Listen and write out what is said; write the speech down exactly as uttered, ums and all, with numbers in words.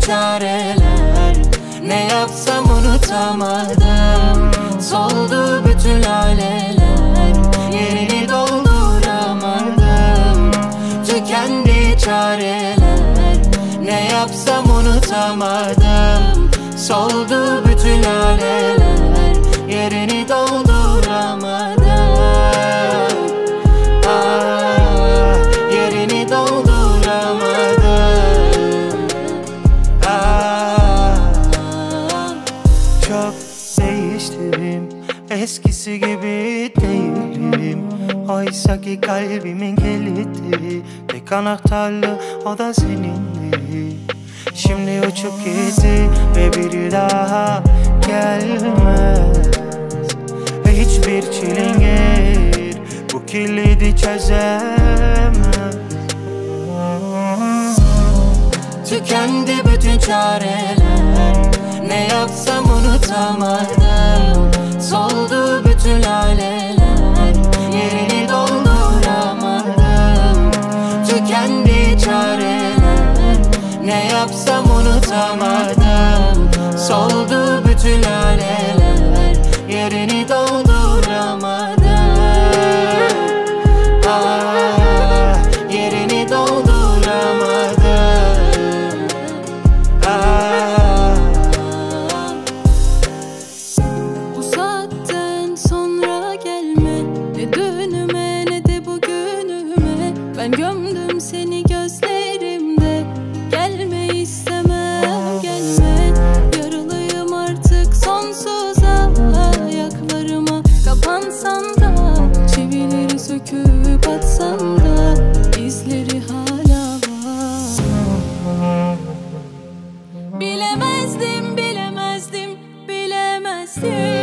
çareler, ne yapsam unutamadım. Soldu bütün laleler, yerini dolduramadım. Tükendi çareler, ne yapsam unutamadım. Soldu bütün laleler, yerini dolduramadım. Ah, yerini dolduramadım. Ah, çok değiştim, eskisi gibi değilim. Oysa ki kalbimin kilidi tek anahtarlı, o da senindi. Şimdi uçup gitti ve bir daha gelmez. Hiçbir çilingir bu kilidi çözemez. Tükendi bütün çareler, ne yapsam unutamadım. Soldu bütün laleler, yerini dolduramadım. Tükendi çareler, ne yapsam unutamadım. Soldu bütün laleler, yerini dolduramadım. Ah, yerini dolduramadım. Ah. Bu saatten sonra gelme, ne dönüme ne de bugünüme. Ben gömdüm seni gözlerimde, gelme istemem gelme. Yaralıyım artık sonsuza, ayaklarıma kapansam da, çivileri söküp atsam da, izleri hala var. Bilemezdim, bilemezdim, bilemezdim.